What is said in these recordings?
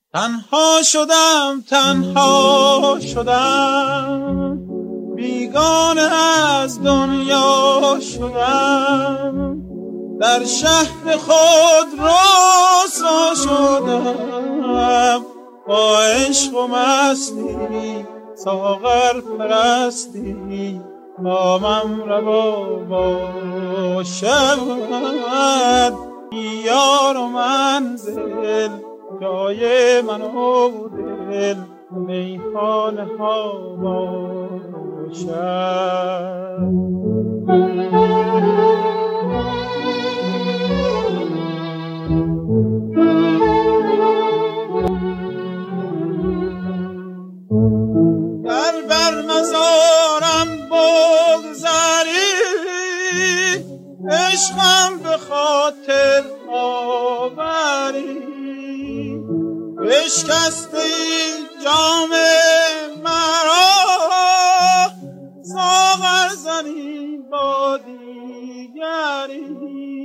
تنها شدم تنها شدم، بیگانه از دنیا شدم، در شهر خود رسوا شدم، با عشق و مستی ساغر پرستی کامم روا باشد. یار و منزل جای من و دل میخانه ها باشد. گر بر مزارم بگذری عشقم به خاطر آوری، بشکستی جام مرا ساغر زنی با دیگری.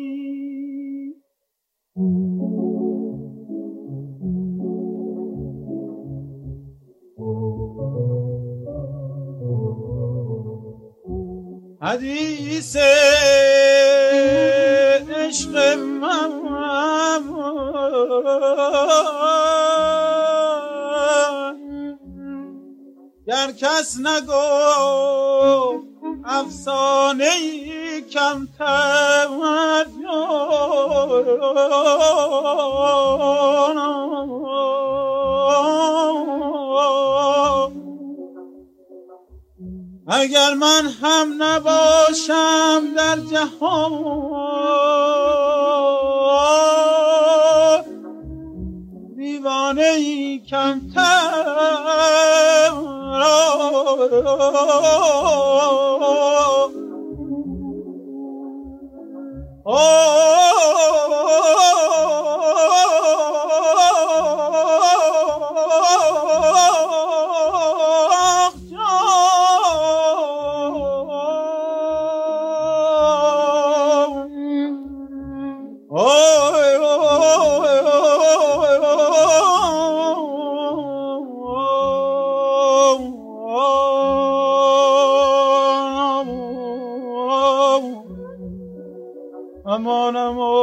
حدیث عشق من گر کس نگفت افسانه‌ای کمتر اگر من هم نباشم در جهان، دیوانه‌ای کمتر امان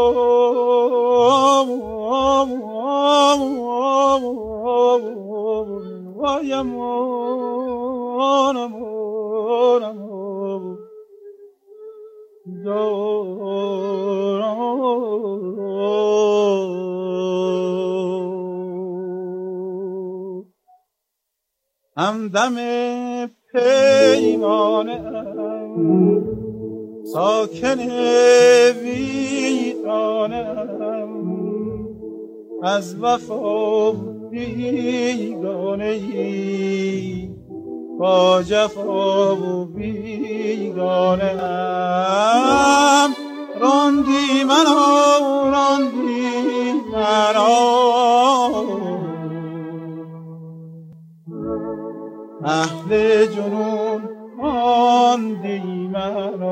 وای امان همدم پیمانه ساکن ویرانم، از وفا بیگانه ای با جفا و بیگانه ام. راندی منو اهل جنون راندی منو